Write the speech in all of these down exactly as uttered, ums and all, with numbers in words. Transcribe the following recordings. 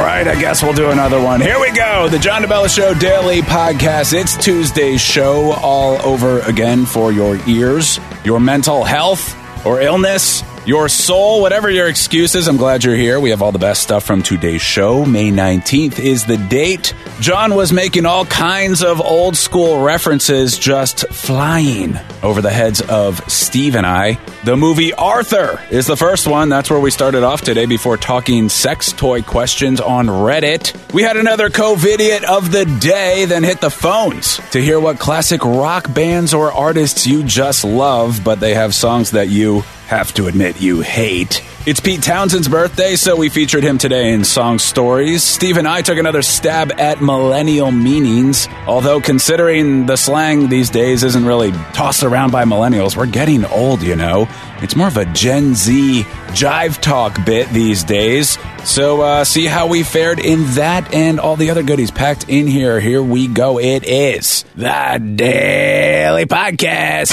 right, I guess we'll do another one. Here we go. The John DeBella Show Daily Podcast. It's Tuesday's show all over again for your ears, your mental health or illness, your soul, whatever your excuses. I'm glad you're here. We have all the best stuff from today's show. May nineteenth is the date. John was making all kinds of old school references just flying over the heads of Steve and I. The movie Arthur is the first one. That's where we started off today before talking sex toy questions on Reddit. We had another COVID-idiot of the day, then hit the phones to hear what classic rock bands or artists you just love, but they have songs that you have to admit you hate. It's Pete Townshend's birthday, so we featured him today in Song Stories. Steve and I took another stab at millennial meanings, although considering the slang these days isn't really tossed around by millennials. We're getting old, you know. It's more of a Gen Z jive talk bit these days. So uh, see how we fared in that and all the other goodies packed in here. Here we go. It is the Daily Podcast.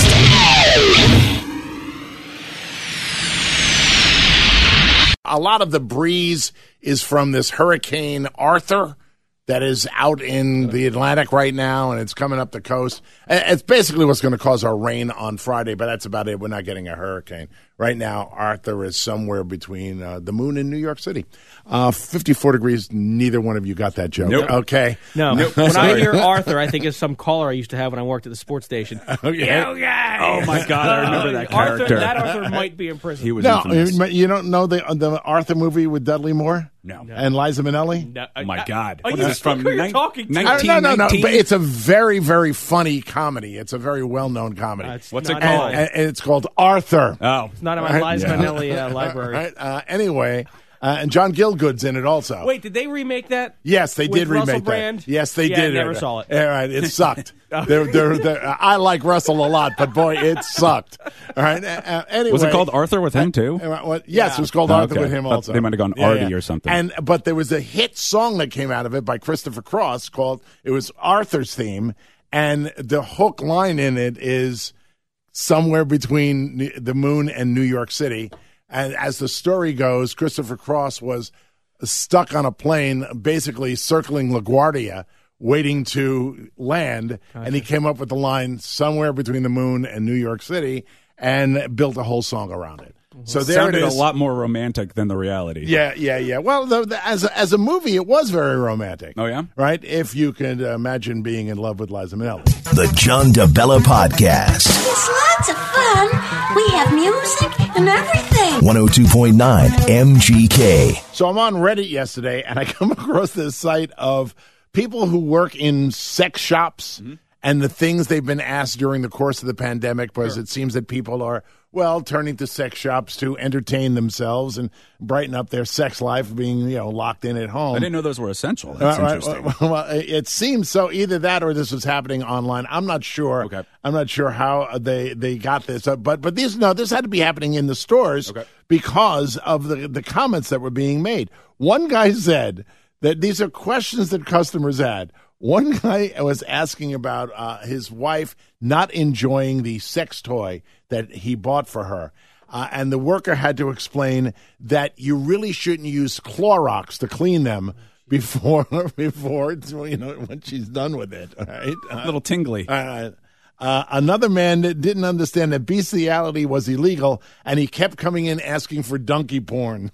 A lot of the breeze is from this Hurricane Arthur that is out in the Atlantic right now, and it's coming up the coast. It's basically what's going to cause our rain on Friday, but that's about it. We're not getting a hurricane. Right now, Arthur is somewhere between uh, the moon and New York City. Uh, fifty-four degrees, neither one of you got that joke. Nope. Okay. No. Nope. When Sorry. I hear Arthur, I think it's some caller I used to have when I worked at the sports station. Okay. You guys! Oh, my God, I remember that Arthur, character. that Arthur might be in prison. He was No, infamous. you don't know the the Arthur movie with Dudley Moore? No. And Liza Minnelli? No, Oh, my I- God. Are What you is this from? who you're Nin- talking to? nineteen- Uh, no, no, no. nineteen? But it's a very, very funny comedy. It's a very well-known comedy. Uh, it's What's it not called? in and, my- and it's called Arthur. Oh. It's not in my Right. Liza Yeah. Minnelli uh, library. Right? Uh, anyway, uh, and John Gielgud's in it also. Wait, did they remake that? Yes, they with did Russell remake Brand? that. Yes, they Yeah, did. never saw it. All right, it sucked. they're, they're, they're, I like Russell a lot, but boy, it sucked. All right. Uh, anyway, Was it called Arthur with him too? Uh, well, yes, Yeah. it was called Oh, Arthur okay. with him Thought also. they might have gone Artie or something. And but there was a hit song that came out of it by Christopher Cross called it was Arthur's theme, and the hook line in it is somewhere between the moon and New York City. And as the story goes, Christopher Cross was stuck on a plane, basically circling LaGuardia, waiting to land, gotcha. And he came up with the line somewhere between the moon and New York City, and built a whole song around it. So there Sounded it is. a lot more romantic than the reality. Yeah, yeah, yeah. Well, the, the, as a, as a movie, it was very romantic. Oh, yeah? Right? If you could imagine being in love with Liza Minnelli. The John DeBella Podcast. It's lots of fun. We have music and everything. one oh two point nine M G K. So I'm on Reddit yesterday, and I come across this site of people who work in sex shops mm-hmm. and the things they've been asked during the course of the pandemic, because sure. it seems that people are, well, turning to sex shops to entertain themselves and brighten up their sex life, being, you know, locked in at home. I didn't know those were essential. That's uh, interesting. Well, well, it seems so. Either that or this was happening online. I'm not sure. Okay. I'm not sure how they, they got this. Uh, but but these no, this had to be happening in the stores okay. because of the the comments that were being made. One guy said that these are questions that customers had. One guy was asking about uh, his wife not enjoying the sex toy that he bought for her. Uh, and the worker had to explain that you really shouldn't use Clorox to clean them before, before you know, when she's done with it. Right? Uh, a little tingly. Uh, uh, another man that didn't understand that bestiality was illegal, and he kept coming in asking for donkey porn.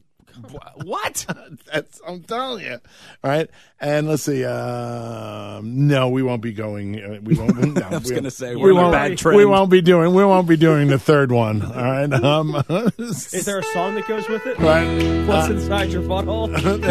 What? That's I'm telling you, all right. And let's see. Uh, no, we won't be going. Uh, we won't. No, I was we, going to say we we're on a won't. bad trend. We won't be doing. We won't be doing the third one. All right. Um, Is there a song that goes with it? Right. What's Uh, inside your butthole?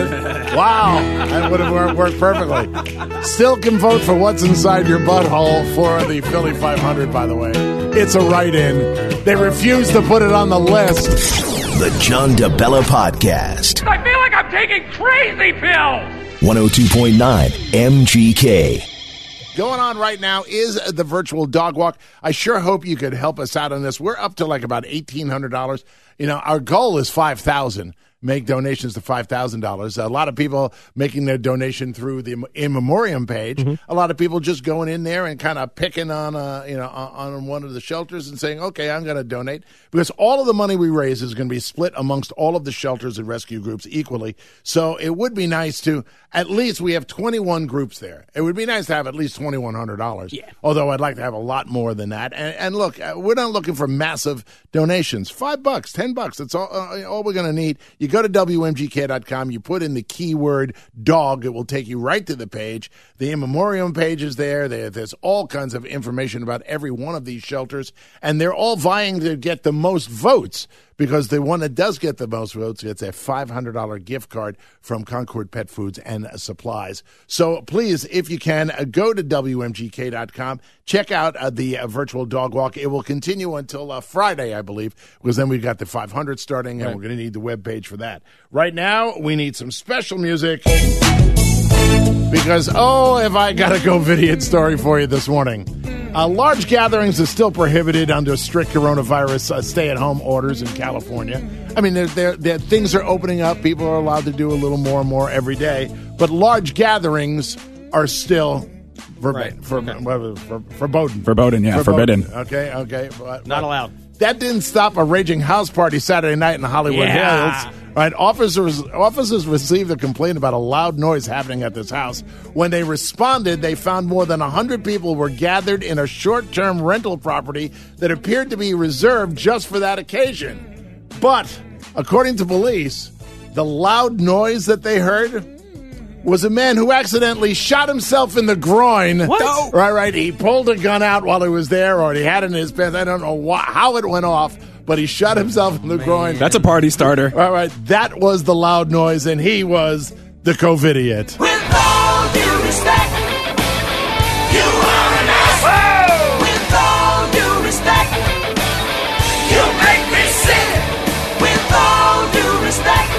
Wow, that would have worked perfectly. Still can vote for what's inside your butthole for the Philly five hundred. By the way, it's a write-in. They refuse to put it on the list. The John DeBella Podcast. I feel like I'm taking crazy pills. one oh two point nine M G K. Going on right now is the virtual dog walk. I sure hope you could help us out on this. We're up to like about eighteen hundred dollars. You know, our goal is five thousand dollars. make donations to five thousand dollars. A lot of people making their donation through the In Memoriam page. Mm-hmm. A lot of people just going in there and kind of picking on, uh, you know, on one of the shelters and saying, okay, I'm going to donate. Because all of the money we raise is going to be split amongst all of the shelters and rescue groups equally. So it would be nice to, at least we have twenty-one groups there. It would be nice to have at least twenty-one hundred dollars. Yeah. Although I'd like to have a lot more than that. And, and look, we're not looking for massive donations. Five bucks, ten bucks. That's all, uh, all we're going to need. You go to W M G K dot com. You put in the keyword dog. It will take you right to the page. The In Memoriam page is there. there. There's all kinds of information about every one of these shelters. And they're all vying to get the most votes, because the one that does get the most votes gets a five hundred dollars gift card from Concord Pet Foods and Supplies. So please, if you can, uh, go to W M G K dot com. Check out uh, the uh, virtual dog walk. It will continue until uh, Friday, I believe, because then we've got the five hundred starting, and right. we're going to need the web page for that. Right now, we need some special music. Because, oh, if I got a COVID story for you this morning. Uh, large gatherings are still prohibited under strict coronavirus uh, stay-at-home orders in California. I mean, they're, they're, they're, things are opening up. People are allowed to do a little more and more every day. But large gatherings are still verba- right. for, okay. for, for, verboten. Verboten, yeah, Verboten. forbidden. Okay, okay. But, Not but allowed. That didn't stop a raging house party Saturday night in the Hollywood yeah. Hills. Right, officers officers received a complaint about a loud noise happening at this house. When they responded, they found more than one hundred people were gathered in a short-term rental property that appeared to be reserved just for that occasion. But, according to police, the loud noise that they heard was a man who accidentally shot himself in the groin. What? No. Right, right. He pulled a gun out while he was there, or he had it in his pants. I don't know wh- how it went off, but he shot himself in the Man. groin. That's a party starter. All right, that was the loud noise, and he was the COVIDiot. With all due respect, you are an asshole. With all due respect, you make me sick. With all due respect,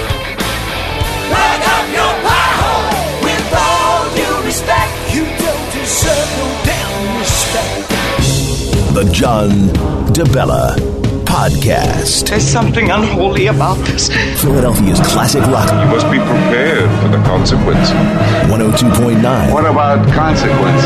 plug up your pie hole. With all due respect, you don't deserve no damn respect. The John DeBella Podcast. There's something unholy about this. Philadelphia's classic rock. You must be prepared for the consequences. one oh two point nine. What about consequences?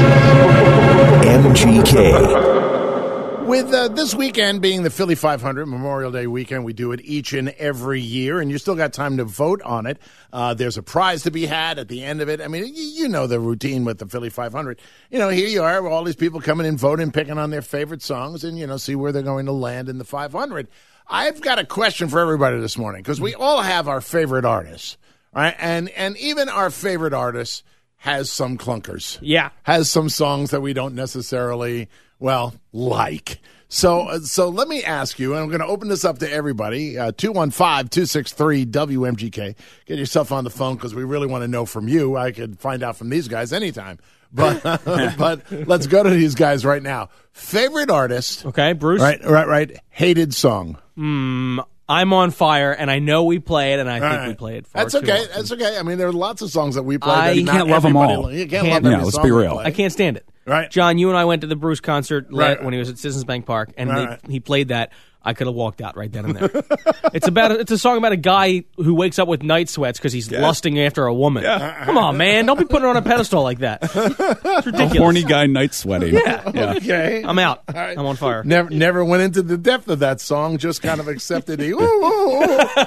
M G K. With uh, this weekend being the Philly five hundred, Memorial Day weekend, we do it each and every year, and you still got time to vote on it. Uh, there's a prize to be had at the end of it. I mean, you, you know the routine with the Philly five hundred. You know, here you are, all these people coming in, voting, picking on their favorite songs, and, you know, see where they're going to land in the five hundred. I've got a question for everybody this morning, because we all have our favorite artists, right? And, and even our favorite artist has some clunkers. Yeah. Has some songs that we don't necessarily... well, like. So uh, so let me ask you, and I'm going to open this up to everybody, uh, two one five, two six three, W M G K. Get yourself on the phone, because we really want to know from you. I could find out from these guys anytime. But but let's go to these guys right now. Favorite artist. Okay, Bruce. Right, right, right. Hated song. Hmm. I'm on fire, and I know we play it, and I think right. we play it far That's too okay. often. That's okay. I mean, there are lots of songs that we play. I that You not can't love them everybody- all. You can't, Can't- love every Yeah, let's song be we real. play. I can't stand it. Right. John, you and I went to the Bruce concert le- Right. when he was at Citizens Bank Park, and Right. they, he played that. I could have walked out right then and there. It's about a, it's a song about a guy who wakes up with night sweats because he's lusting after a woman. Come on, man! Don't be putting it on a pedestal like that. It's ridiculous. A horny guy night sweating. Yeah. yeah. Okay. I'm out. right. I'm on fire. Never, never went into the depth of that song. Just kind of accepted the. Ooh, ooh,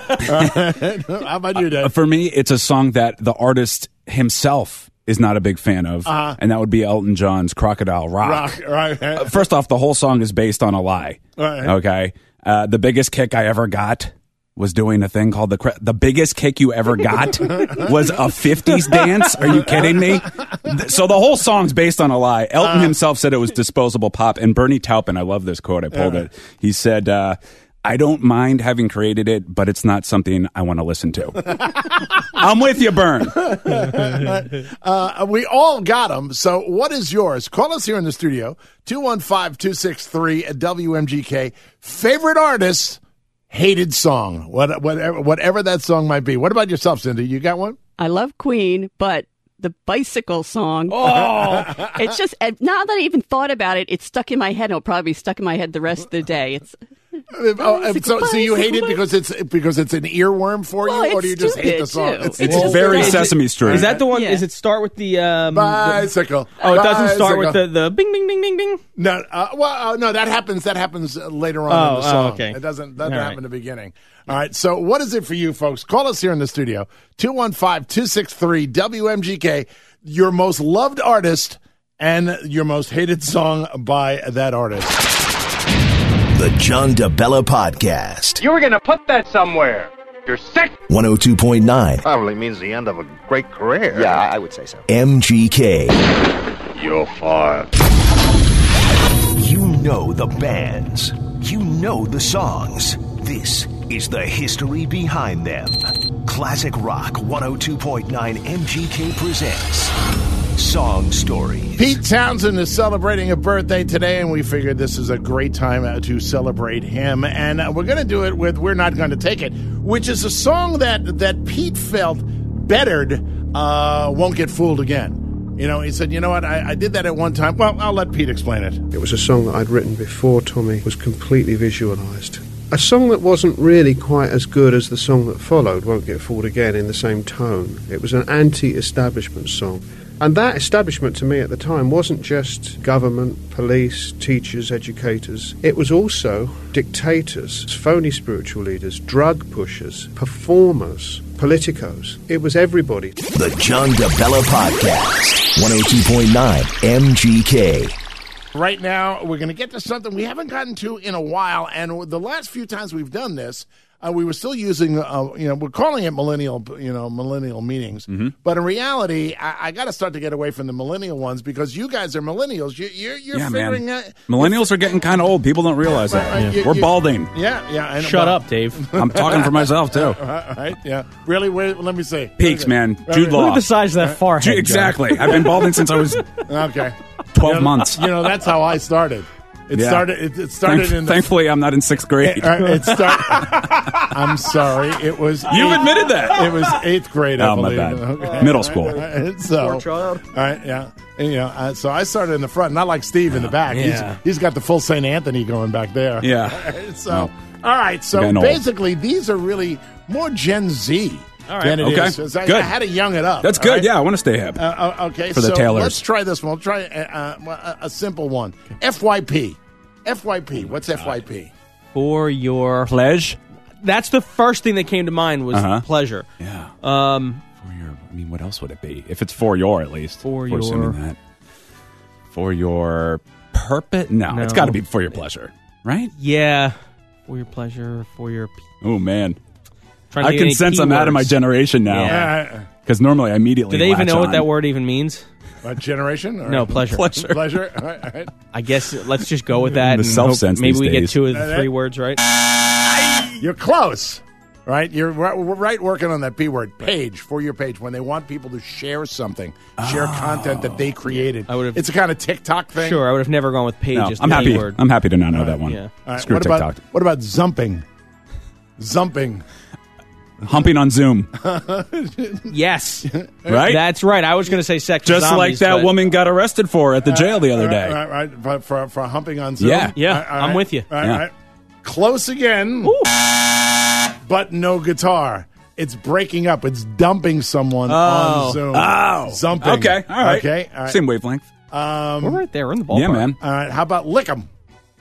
ooh. How about you, Dave? Uh, for me, it's a song that the artist himself is not a big fan of, Uh-huh. and that would be Elton John's Crocodile Rock. Rock, right? Uh, First off, the whole song is based on a lie. Right. Okay. Uh, the biggest kick I ever got was doing a thing called the cra- the biggest kick you ever got was a fifties dance. Are you kidding me? Th- So the whole song's based on a lie. Elton Uh. himself said it was disposable pop, and Bernie Taupin, I love this quote. I pulled Yeah. it. He said, uh, "I don't mind having created it, but it's not something I want to listen to." I'm with you, Bern. Uh, we all got them. So what is yours? Call us here in the studio, two one five, two six three, W M G K. Favorite artist, hated song, what, whatever, whatever that song might be. What about yourself, Cindy? You got one? I love Queen, but the bicycle song. Oh, It's just, now that I even thought about it, it's stuck in my head. It'll probably be stuck in my head the rest of the day. It's Oh, so, so you hate it because it's because it's an earworm for Well, you, or it's do you just hate the song? stupid, It's Well, very is it- Sesame Street. Is that the one? Yeah. Does it start with the um, the- Bicycle. oh, it doesn't start with Bicycle. the, the bing, bing, bing, bing, bing. No, uh, well, uh, no, that happens. That happens uh, later on Oh, in the oh, song. okay. It doesn't doesn't All happen right. in the beginning. All right. So, what is it for you, folks? Call us here in the studio two one five, two six three, W M G K. Your most loved artist and your most hated song by that artist. The John DeBella Podcast. You were going to put that somewhere. You're sick. one oh two point nine Probably means the end of a great career. Yeah, I would say so. M G K. You're fired. You know the bands. You know the songs. This is the history behind them. Classic Rock one oh two point nine M G K presents Song Stories. Pete Townsend is celebrating a birthday today, and we figured this is a great time uh, to celebrate him. And uh, we're going to do it with We're Not Going to Take It, which is a song that, that Pete felt bettered uh, Won't Get Fooled Again. You know, he said, you know what, I, I did that at one time. Well, I'll let Pete explain it. It was a song that I'd written before Tommy was completely visualised. A song that wasn't really quite as good as the song that followed, Won't Get Fooled Again, in the same tone. It was an anti-establishment song. And that establishment to me at the time wasn't just government, police, teachers, educators. It was also dictators, phony spiritual leaders, drug pushers, performers, politicos. It was everybody. The John DeBella Podcast. one oh two point nine M G K. Right now, we're going to get to something we haven't gotten to in a while, and the last few times we've done this, uh, we were still using, uh, you know, we're calling it millennial, you know, millennial meetings, Mm-hmm. but in reality, I, I got to start to get away from the millennial ones because you guys are millennials. You, you're you're Yeah, figuring man. out. Millennials are getting kind of old. People don't realize Right, that. right, you- We're you- balding. Yeah, yeah. I know. Shut Well, up, Dave. I'm talking for myself, too. All right, yeah. Really? Wait, let me see. Peaks, man. Right, Jude right. Law. Look at the size of that forehead. Ju- John. Exactly. I've been balding since I was Okay. twelve You know, months. You know, that's how I started. It Yeah. started. It, it started Thank- in. The, Thankfully, I'm not in sixth grade. It, uh, it start, I'm sorry. It was. You've eighth- admitted that. It was eighth grade. I Oh, my believe. bad. Okay. Middle school. And so, Poor child. all right, yeah, and, you know. Uh, so I started in the front, not like Steve in the back. Yeah. He's he's got the full Saint Anthony going back there. Yeah. So, No. all right. So Getting old. basically, these are really more Gen Z. All right. Than it Okay. is. So I, Good. I had to young it up. That's all good. right? Yeah, I want to stay hip. Uh, uh, okay, For the so Taylors. let's try this one. We'll try uh, uh, a, a simple one. F Y P. F Y P. What's F Y P? For your Pledge? That's the first thing that came to mind was Uh-huh. pleasure. Yeah. Um, For your, I mean, what else would it be? If it's for your, at least. For We're your- assuming that. For your purpose? No, No. it's got to be for your pleasure, right? yeah, for your pleasure, for your. Oh, man. Trying to I think can of any sense I'm out of my keywords. generation now. Yeah. Because normally I immediately Do they even latch know what on. that word even means? A generation? Or No, pleasure. Pleasure. Pleasure. All right, all right. I guess let's just go with that. The and self-sense hope Maybe these we get days. two of the Uh, three that- words right. You're close, right? You're right, we're right working on that P word. Page, for your page. When they want people to share something, share content that they created. I would've- It's a kind of TikTok thing. Sure, I would have never gone with page No, as I'm the happy. keyword. I'm happy to not know that one. yeah. All right, Screw what TikTok. about what about zumping? Zumping. Humping on Zoom, Yes, right? that's right. I was going to say sex. with Just like zombies, that but- woman got arrested for at the jail the other Right, day. Right, right. For, for, for humping on Zoom. Yeah. Yeah, All right, all I'm right. with you. All right, Yeah. all right. Close again, but no guitar. It's breaking up. It's dumping someone on Zoom. Oh. Zumping. Okay, all right. Okay, all right. Same wavelength. Um, We're right there. We're in the ballpark. Yeah, man. All right, how about lick 'em?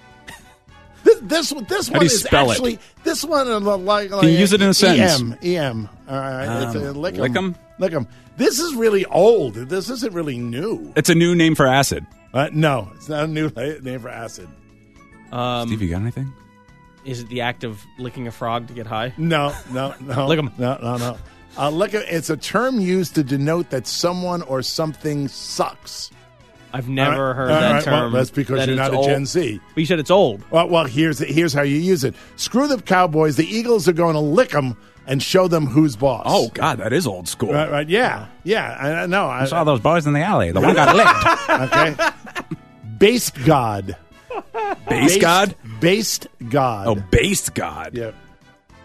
This this, this How one do you is spell it? actually this one uh, like, like Can you use it in a sentence? E M E M. All right, it's a Um, lick 'em. lick 'em? Lick 'em. This is really old. This isn't really new. It's a new name for acid. Uh, no, it's not a new name for acid. Um, Steve, you got anything? is it the act of licking a frog to get high? No, no, no. Lick 'em. No, no, no. Uh, lick 'em, it's a term used to denote that someone or something sucks. I've never All right, heard all that right, well, term. that's because that you're it's not a old. Gen Z. But you said it's old. Well, well, here's here's how you use it. Screw the Cowboys. The Eagles are going to lick them and show them who's boss. Oh, God, that is old school. right, right. Yeah, yeah. I, I know. I I saw those boys in the alley. The one got licked. Okay. Based God. Base God? Based God. Oh, based God. yeah.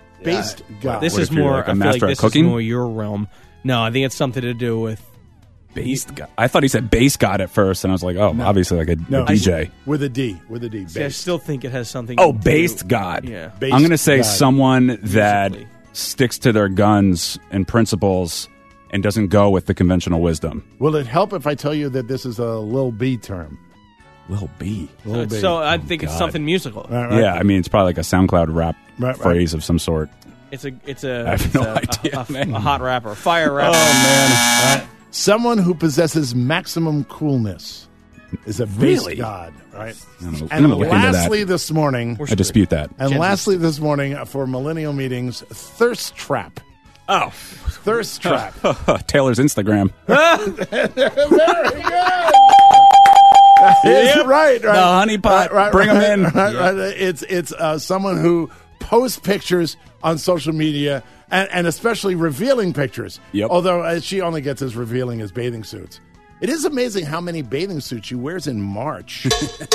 Based God. This What is if you're more. like a I feel master like at this cooking? is more your realm. No, I think it's something to do with Bass God. I thought he said bass God at first, and I was like, oh, No. obviously like a, No, a D J. with a D, with a D. See, I Bass. still think it has something. Oh, to do- based God. Yeah. Bass I'm going to say God. someone that Musically. sticks to their guns and principles and doesn't go with the conventional wisdom. Will it help if I tell you that this is a Lil B term? Lil B. Lil B. So I think it's God. something musical. Right, right. Yeah, I mean, it's probably like a SoundCloud rap Right, right. phrase of some sort. It's a it's a, I have it's no a, idea, a, a, man. a hot rapper, fire rapper. Oh, man. Right. Someone who possesses maximum coolness is a bass Really? god, right? I'm gonna- I'm And gonna look into that. lastly, this morning, I dispute that. and Gently. lastly this morning for Millennial Meetings, Thirst Trap. Oh. Thirst Trap. Taylor's Instagram. Very good. It's Yep. right, right. The honey pot. Right, right, Bring 'em right, in. Right, right. It's it's uh, someone who posts pictures on social media and, and especially revealing pictures. Yep. Although uh, she only gets as revealing as bathing suits. It is amazing how many bathing suits she wears in March.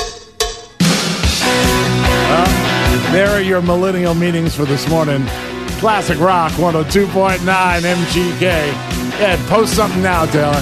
Well, there are your millennial meetings for this morning. Classic Rock one oh two point nine M G K. Yeah, post something now, Taylor.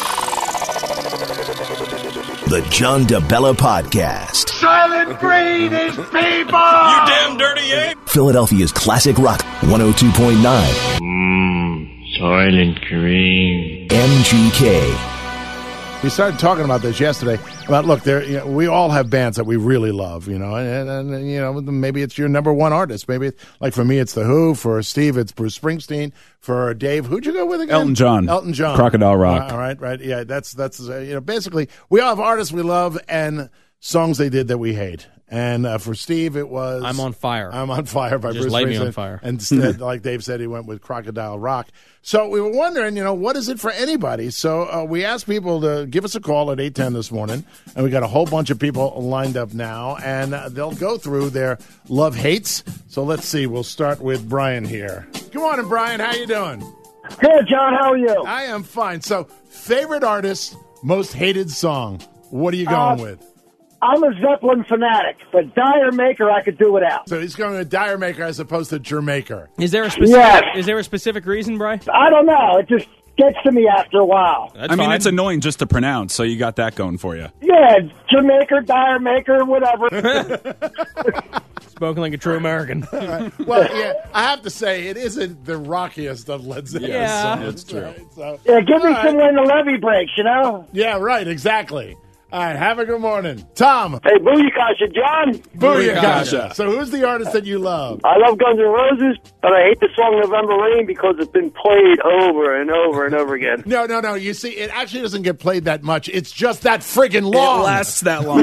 The John DeBella Podcast. Silent Green is people! You damn dirty ape! Philadelphia's Classic Rock one oh two point nine Mmm, Silent Green. M G K. We started talking about this yesterday. About look, there you know, we all have bands that we really love, you know, and, and, and you know maybe it's your number one artist. Maybe it's, like for me, it's the Who. For Steve, it's Bruce Springsteen. For Dave, who'd you go with again? Elton John. Elton John. Crocodile Rock. All right, right, yeah. That's that's uh, you know basically we all have artists we love and songs they did that we hate. And uh, for Steve, it was I'm on fire. I'm on fire by Just Bruce light me Springsteen. on fire. And instead, like Dave said, he went with Crocodile Rock. So we were wondering, you know, what is it for anybody? So uh, we asked people to give us a call at eight ten this morning, and we got a whole bunch of people lined up now, and uh, they'll go through their love hates. So let's see. We'll start with Brian here. Good morning, Brian. How you doing? Good, John. How are you? I am fine. So favorite artist, most hated song. What are you going Uh, with? I'm a Zeppelin fanatic, but Dire Maker I could do without. So he's going with Dire Maker as opposed to Jermaker. Is there a specific? Yes. Is there a specific reason, Bri? I don't know. It just gets to me after a while. That's I mean, fine. it's annoying just to pronounce, so you got that going for you. Yeah, Jamaica, Dire Maker, whatever. Spoken like a true American. Well, yeah, I have to say it isn't the rockiest of Led Zeppelin Yeah. songs. It's true. Right? So, Yeah, give me all right. some when the levee breaks, you know? Yeah, right, exactly. All right, have a good morning. Tom. Hey, Booyakasha, John. Booyakasha. So who's the artist that you love? I love Guns N' Roses, but I hate the song November Rain because it's been played over and over and over again. No, no, no. You see, it actually doesn't get played that much. It's just that friggin' long. It lasts that long.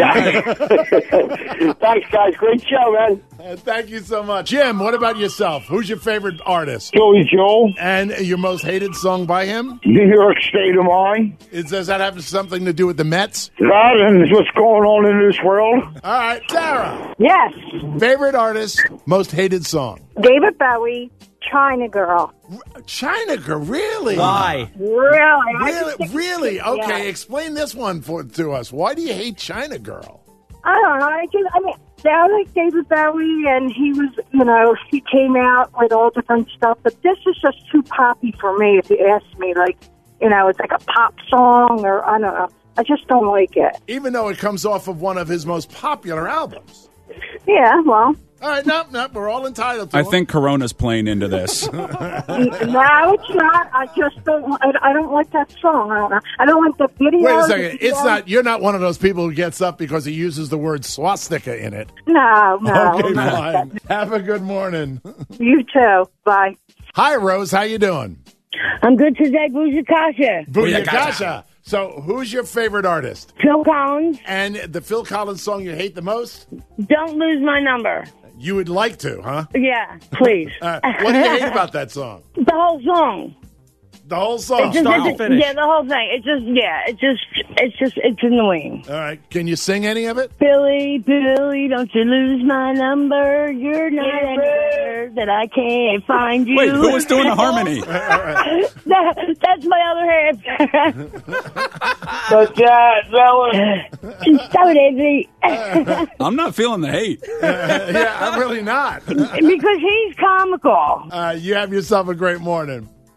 Thanks, guys. Great show, man. Uh, thank you so much. Jim, what about yourself? Who's your favorite artist? Joey Joel. And your most hated song by him? New York State of Mind. Is, does that have something to do with the Mets? That and what's going on in this world. All right, Sarah. Yes. Favorite artist, most hated song? David Bowie, China Girl. China Girl, really? Why? Really? I Really? just think- Really? Okay, Yeah. explain this one for to us. Why do you hate China Girl? I don't know. I just, I mean, I like David Bowie, and he was, you know, he came out with all different stuff, but this is just too poppy for me, if you ask me. Like, you know, it's like a pop song, or I don't know. I just don't like it. Even though it comes off of one of his most popular albums. Yeah, well. All right, no, no, we're all entitled to I it. think Corona's playing into this. No, it's not. I just don't. I, I don't like that song. I don't know. I don't like the video. Wait a the second. It's video. not. You're not one of those people who gets up because he uses the word swastika in it. No, no. Okay, no. fine. Have a good morning. You too. Bye. Hi, Rose. How you doing? I'm good today, Booyakasha. Booyakasha. So, who's your favorite artist? Phil Collins. And the Phil Collins song you hate the most? Don't lose my number. You would like to, huh? Yeah, please. Uh, what do you hate about that song? The whole song. The whole song, It's just, start to it's- finish. Yeah, the whole thing. It's just, yeah, it's just, it's just, it's annoying. All right. Can you sing any of it? Billy, Billy, don't you lose my number. You're not anywhere that I can't find you. Wait, who was doing the harmony? that, that's my other half. But that, that was... So did he. I'm not feeling the hate. yeah, I'm really not. Because he's comical. Uh, you have yourself a great morning.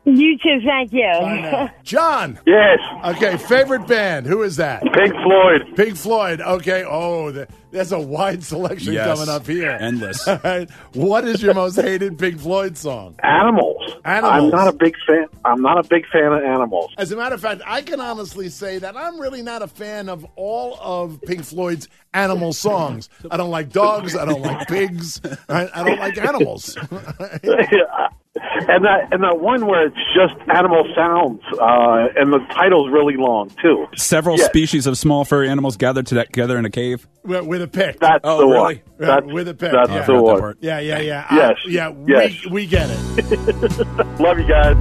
You too, thank you. John. Yes. Okay, favorite band. Who is that? Pink Floyd. Pink Floyd. Okay. Oh, the, there's a wide selection Yes. coming up here. Endless. All right. What is your most hated Pink Floyd song? Animals. Animals. I'm not a big fan. I'm not a big fan of Animals. As a matter of fact, I can honestly say that I'm really not a fan of all of Pink Floyd's animal songs. I don't like dogs. I don't like pigs. I, I don't like animals. And that and that one where it's just animal sounds, uh, and the title's really long too. Several Yeah. species of small furry animals gathered together in a cave. with, with a pick. That's Oh, the really? one. Yeah, That's, with a pick. That's yeah. the one. part. Yeah, yeah, yeah. Yes. I- yeah, Yes. we, we get it. Love you guys.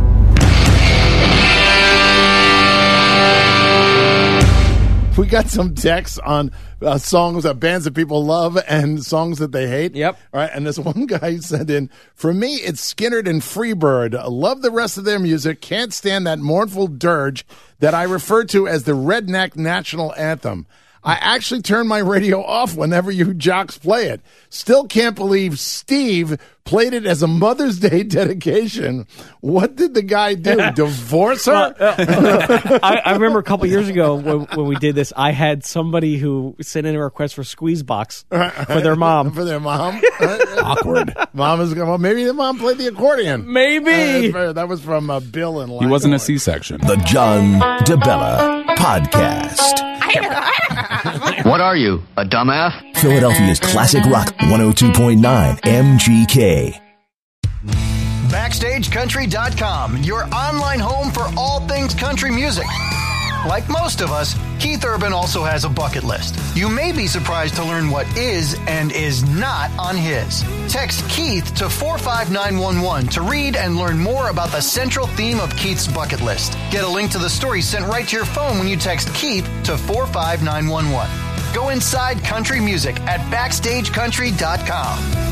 We got some texts on uh, songs, uh, bands that people love and songs that they hate. Yep. All right. And this one guy sent in, for me, it's Skynyrd and Freebird. I love the rest of their music. Can't stand that mournful dirge that I refer to as the redneck national anthem. I actually turn my radio off whenever you jocks play it. Still can't believe Steve played it as a Mother's Day dedication. What did the guy do? Divorce her? I, I remember a couple years ago when, when we did this, I had somebody who sent in a request for Squeeze Box for their mom. For their mom? Awkward. Mom is going, well, maybe the mom played the accordion. Maybe. Uh, that was from uh, Bill and He wasn't a Langhorne. C-section. The John DeBella Podcast. What are you, a dumbass? Philadelphia's classic rock one oh two point nine M G K. Backstage Country dot com, your online home for all things country music. Like most of us, Keith Urban also has a bucket list. You may be surprised to learn what is and is not on his. Text Keith to four five nine one one to read and learn more about the central theme of Keith's bucket list. Get a link to the story sent right to your phone when you text Keith to four five nine one one. Go inside country music at Backstage Country dot com.